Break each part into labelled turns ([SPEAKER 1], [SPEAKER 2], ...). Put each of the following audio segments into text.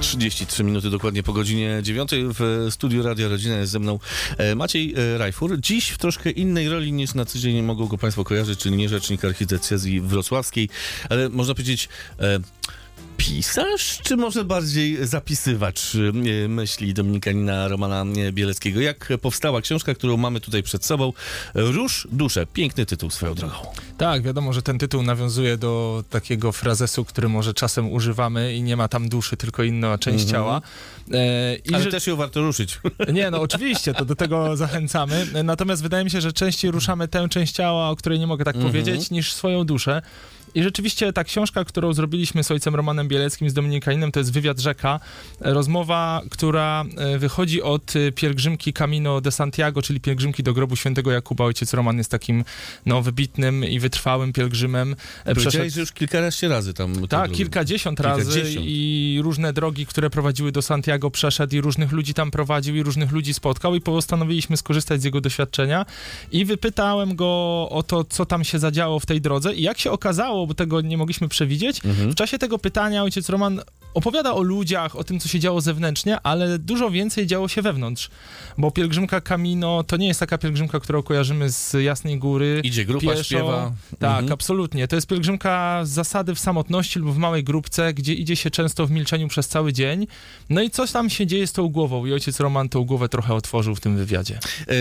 [SPEAKER 1] 33 minuty dokładnie po godzinie 9 w studiu Radia Rodzina jest ze mną Maciej Rajfur. Dziś w troszkę innej roli niż na co dzień mogą go Państwo kojarzyć, czyli nie rzecznik archidiecezji wrocławskiej, ale można powiedzieć pisarz, czy może bardziej zapisywacz myśli dominikanina Romana Bieleckiego? Jak powstała książka, którą mamy tutaj przed sobą? Róż duszę. Piękny tytuł swoją drogą.
[SPEAKER 2] Tak, wiadomo, że ten tytuł nawiązuje do takiego frazesu, który może czasem używamy i nie ma tam duszy, tylko inna część ciała.
[SPEAKER 1] Ale też ją warto ruszyć.
[SPEAKER 2] Nie, no oczywiście, to do tego zachęcamy. Natomiast wydaje mi się, że częściej ruszamy tę część ciała, o której nie mogę tak powiedzieć, niż swoją duszę. I rzeczywiście ta książka, którą zrobiliśmy z ojcem Romanem Bieleckim, z dominikaninem, to jest Wywiad Rzeka. Rozmowa, która wychodzi od pielgrzymki Camino de Santiago, czyli pielgrzymki do grobu świętego Jakuba. Ojciec Roman jest takim wybitnym i wytrwałym pielgrzymem.
[SPEAKER 1] Powiedziałeś, że już kilkanaście razy tam...
[SPEAKER 2] Tak, kilkadziesiąt razy i różne drogi, które prowadziły do Santiago przeszedł i różnych ludzi tam prowadził i różnych ludzi spotkał i postanowiliśmy skorzystać z jego doświadczenia i wypytałem go o to, co tam się zadziało w tej drodze i jak się okazało, bo tego nie mogliśmy przewidzieć. W czasie tego pytania ojciec Roman opowiada o ludziach, o tym, co się działo zewnętrznie, ale dużo więcej działo się wewnątrz, bo pielgrzymka Camino to nie jest taka pielgrzymka, którą kojarzymy z Jasnej Góry.
[SPEAKER 1] Idzie grupa,
[SPEAKER 2] pieszo.
[SPEAKER 1] śpiewa.
[SPEAKER 2] Tak, absolutnie. To jest pielgrzymka z zasady w samotności lub w małej grupce, gdzie idzie się często w milczeniu przez cały dzień. No i coś tam się dzieje z tą głową i ojciec Roman tą głowę trochę otworzył w tym wywiadzie.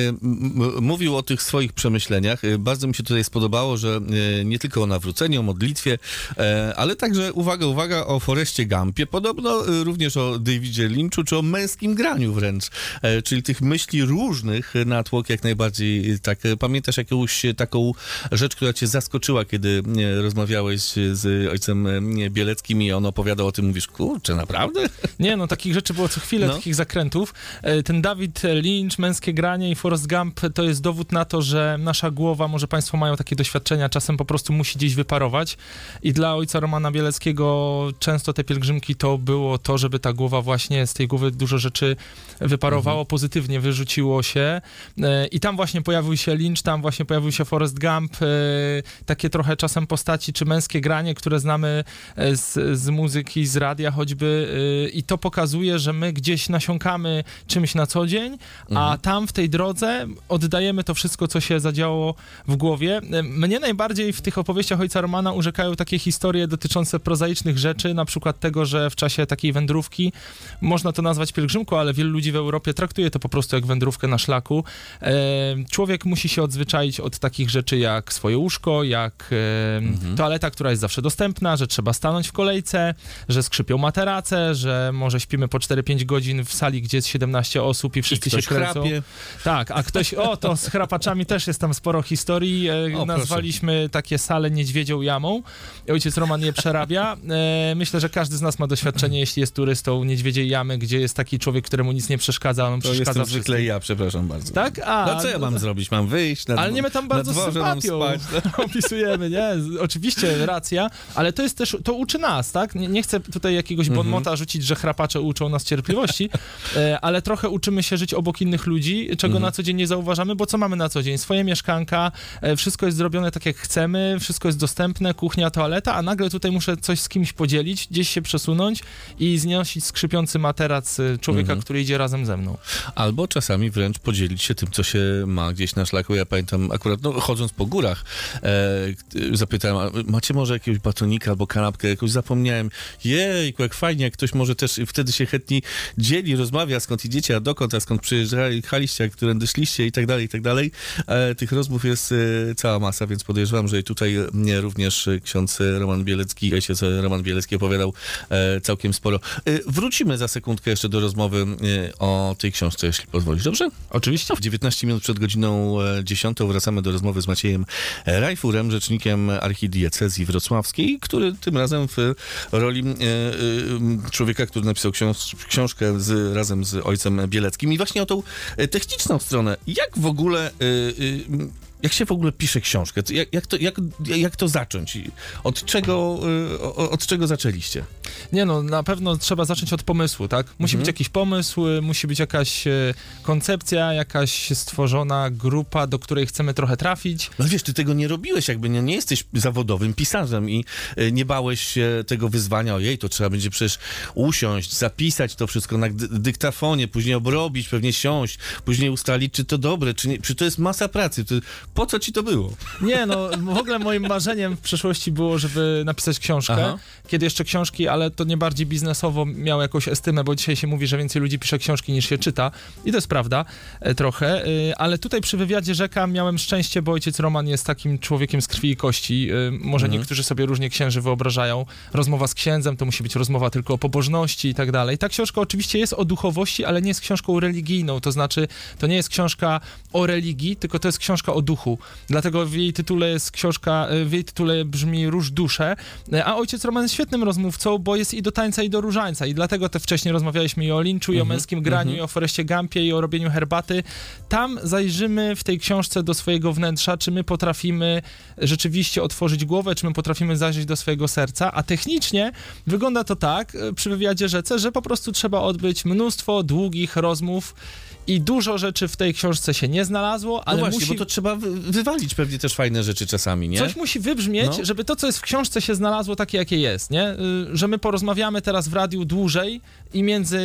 [SPEAKER 1] Mówił o tych swoich przemyśleniach. Bardzo mi się tutaj spodobało, że nie tylko o nawróceniu, o modlitwie, ale także, uwaga, o Forrestie Gumpie, podobno również o Davidzie Lynchu, czy o męskim graniu wręcz, czyli tych myśli różnych natłok jak najbardziej. Tak, pamiętasz jakąś taką rzecz, która cię zaskoczyła, kiedy rozmawiałeś z ojcem Bieleckim i on opowiadał o tym, mówisz, kurczę, naprawdę?
[SPEAKER 2] Nie, no takich rzeczy było co chwilę, takich zakrętów. Ten David Lynch, męskie granie i Forrest Gump to jest dowód na to, że nasza głowa, może Państwo mają takie doświadczenia, czasem po prostu musi gdzieś wyparować i dla ojca Romana Bieleckiego często te pielgrzymki to było to, żeby ta głowa właśnie, z tej głowy dużo rzeczy wyparowało, pozytywnie wyrzuciło się i tam właśnie pojawił się Lynch, tam właśnie pojawił się Forrest Gump, takie trochę czasem postaci, czy męskie granie, które znamy z muzyki, z radia choćby i to pokazuje, że my gdzieś nasiąkamy czymś na co dzień, a tam w tej drodze oddajemy to wszystko, co się zadziało w głowie. Mnie najbardziej w tych opowieściach ojca Romana urzekają takie historie dotyczące prozaicznych rzeczy, na przykład tego, że w czasie takiej wędrówki, można to nazwać pielgrzymką, ale wielu ludzi w Europie traktuje to po prostu jak wędrówkę na szlaku. Człowiek musi się odzwyczaić od takich rzeczy jak swoje łóżko, jak toaleta, która jest zawsze dostępna, że trzeba stanąć w kolejce, że skrzypią materace, że może śpimy po 4-5 godzin w sali, gdzie jest 17 osób i wszyscy się kręcą. Chrapie. Tak, a ktoś, to z chrapaczami też jest tam sporo historii. Nazwaliśmy takie sale niedźwiedzią jamą. Ojciec Roman je przerabia. Myślę, że każdy z nas ma doświadczenie, jeśli jest turystą niedźwiedziej jamy, gdzie jest taki człowiek, któremu nic nie przeszkadza, on
[SPEAKER 1] to
[SPEAKER 2] przeszkadza
[SPEAKER 1] jestem zwykle ja, przepraszam bardzo.
[SPEAKER 2] Tak?
[SPEAKER 1] No co ja mam zrobić? Mam wyjść na
[SPEAKER 2] ale nie my tam bardzo z sympatią opisujemy, nie? Oczywiście, racja, ale to jest też, to uczy nas, tak? Nie chcę tutaj jakiegoś bonmota rzucić, że chrapacze uczą nas cierpliwości, ale trochę uczymy się żyć obok innych ludzi, czego na co dzień nie zauważamy, bo co mamy na co dzień? Swoje mieszkanka, wszystko jest zrobione tak jak chcemy, wszystko jest dostępne, kuchnia, toaleta, a nagle tutaj muszę coś z kimś podzielić, gdzieś się przesunąć i znosić skrzypiący materac człowieka, który idzie razem ze mną.
[SPEAKER 1] Albo czasami wręcz podzielić się tym, co się ma gdzieś na szlaku. Ja pamiętam akurat, chodząc po górach, zapytałem, macie może jakiegoś batonika albo kanapkę, jakoś zapomniałem. Jejku, jak fajnie, jak ktoś może też wtedy się chętnie dzieli, rozmawia, skąd idziecie, a dokąd, a skąd przyjechaliście, a którędy szliście i tak dalej, i tak dalej. Tych rozmów jest cała masa, więc podejrzewam, że tutaj również ksiądz Roman Bielecki, ojciec Roman Bielecki opowiadał całkiem sporo. Wrócimy za sekundkę jeszcze do rozmowy o tej książce, jeśli pozwolisz, dobrze?
[SPEAKER 2] Oczywiście.
[SPEAKER 1] W 19 minut przed godziną 10 wracamy do rozmowy z Maciejem Rajfurem, rzecznikiem archidiecezji wrocławskiej, który tym razem w roli człowieka, który napisał książkę razem z ojcem Bieleckim i właśnie o tą techniczną stronę. Jak w ogóle jak się w ogóle pisze książkę? Jak to zacząć? Od czego zaczęliście?
[SPEAKER 2] Nie no, na pewno trzeba zacząć od pomysłu, tak? Musi być jakiś pomysł, musi być jakaś koncepcja, jakaś stworzona grupa, do której chcemy trochę trafić.
[SPEAKER 1] No wiesz, ty tego nie robiłeś, jakby nie jesteś zawodowym pisarzem i nie bałeś się tego wyzwania, ojej, to trzeba będzie przecież usiąść, zapisać to wszystko na dyktafonie, później obrobić, pewnie siąść, później ustalić, czy to dobre, czy nie, czy to jest masa pracy. Po co ci to było?
[SPEAKER 2] Nie, no w ogóle moim marzeniem w przeszłości było, żeby napisać książkę. Kiedy jeszcze książki, ale to nie bardziej biznesowo miało jakąś estymę, bo dzisiaj się mówi, że więcej ludzi pisze książki niż się czyta. I to jest prawda, trochę. Ale tutaj przy wywiadzie Rzeka miałem szczęście, bo ojciec Roman jest takim człowiekiem z krwi i kości. Może niektórzy sobie różnie księży wyobrażają. Rozmowa z księdzem to musi być rozmowa tylko o pobożności i tak dalej. Ta książka oczywiście jest o duchowości, ale nie jest książką religijną. To znaczy, to nie jest książka o religii, tylko to jest książka o duchu. Dlatego w jej tytule brzmi Róż duszę, a ojciec Roman jest świetnym rozmówcą, bo jest i do tańca, i do różańca. I dlatego wcześniej rozmawialiśmy i o linczu, i o męskim graniu, i o Foreście Gumpie, i o robieniu herbaty. Tam zajrzymy w tej książce do swojego wnętrza, czy my potrafimy rzeczywiście otworzyć głowę, czy my potrafimy zajrzeć do swojego serca, a technicznie wygląda to tak przy wywiadzie Rzece, że po prostu trzeba odbyć mnóstwo długich rozmów i dużo rzeczy w tej książce się nie znalazło, ale
[SPEAKER 1] no właśnie, bo to trzeba wywalić pewnie też fajne rzeczy czasami, nie?
[SPEAKER 2] Coś musi wybrzmieć, żeby to, co jest w książce, się znalazło takie, jakie jest, nie? Że my porozmawiamy teraz w radiu dłużej i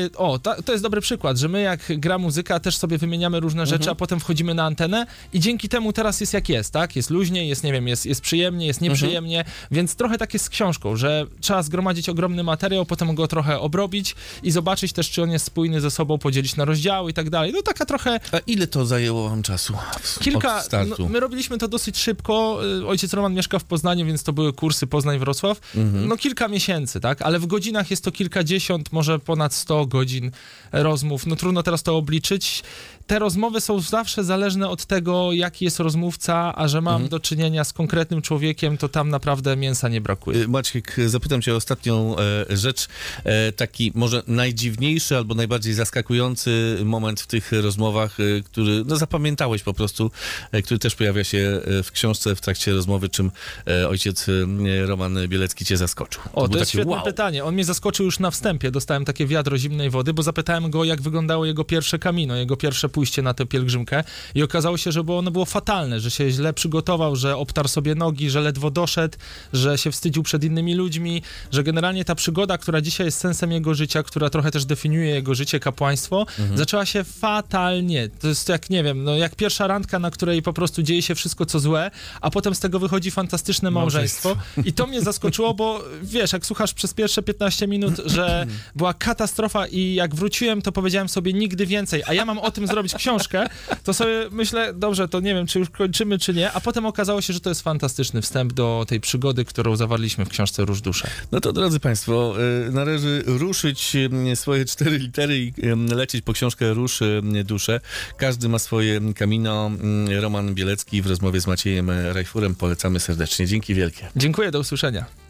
[SPEAKER 2] to jest dobry przykład, że my jak gra muzyka, też sobie wymieniamy różne rzeczy, a potem wchodzimy na antenę i dzięki temu teraz jest jak jest, tak? Jest luźniej, jest, nie wiem, jest przyjemnie, jest nieprzyjemnie, więc trochę tak jest z książką, że trzeba zgromadzić ogromny materiał, potem go trochę obrobić i zobaczyć też, czy on jest spójny ze sobą, podzielić na rozdziały i tak dalej. No taka trochę...
[SPEAKER 1] A ile to zajęło wam czasu od startu?
[SPEAKER 2] No, my robiliśmy to dosyć szybko. Ojciec Roman mieszka w Poznaniu, więc to były kursy Poznań-Wrocław. No kilka miesięcy, tak? Ale w godzinach jest to kilkadziesiąt, może ponad 100 godzin rozmów. No trudno teraz to obliczyć. Te rozmowy są zawsze zależne od tego, jaki jest rozmówca, a że mam do czynienia z konkretnym człowiekiem, to tam naprawdę mięsa nie brakuje.
[SPEAKER 1] Maciek, zapytam cię o ostatnią rzecz. Taki może najdziwniejszy albo najbardziej zaskakujący moment w tych rozmowach, który zapamiętałeś po prostu, który też pojawia się w książce w trakcie rozmowy, czym ojciec Roman Bielecki cię zaskoczył.
[SPEAKER 2] To jest świetne pytanie. On mnie zaskoczył już na wstępie. Dostałem takie wiadro zimnej wody, bo zapytałem go, jak wyglądało jego pierwsze camino, jego pierwsze pójście na tę pielgrzymkę i okazało się, że ono było fatalne, że się źle przygotował, że obtarł sobie nogi, że ledwo doszedł, że się wstydził przed innymi ludźmi, że generalnie ta przygoda, która dzisiaj jest sensem jego życia, która trochę też definiuje jego życie, kapłaństwo, zaczęła się fatalnie. To jest jak, nie wiem, jak pierwsza randka, na której po prostu dzieje się wszystko, co złe, a potem z tego wychodzi fantastyczne małżeństwo. I to mnie zaskoczyło, bo wiesz, jak słuchasz przez pierwsze 15 minut, że była katastrofa i jak wróciłem, to powiedziałem sobie nigdy więcej, a ja mam o tym zrobić książkę, to sobie myślę, dobrze, to nie wiem, czy już kończymy, czy nie, a potem okazało się, że to jest fantastyczny wstęp do tej przygody, którą zawarliśmy w książce Róż duszę.
[SPEAKER 1] No to drodzy państwo, należy ruszyć swoje 4 litery i lecieć po książkę Róż duszę. Każdy ma swoje camino. Roman Bielecki w rozmowie z Maciejem Rajfurem. Polecamy serdecznie. Dzięki wielkie.
[SPEAKER 2] Dziękuję, do usłyszenia.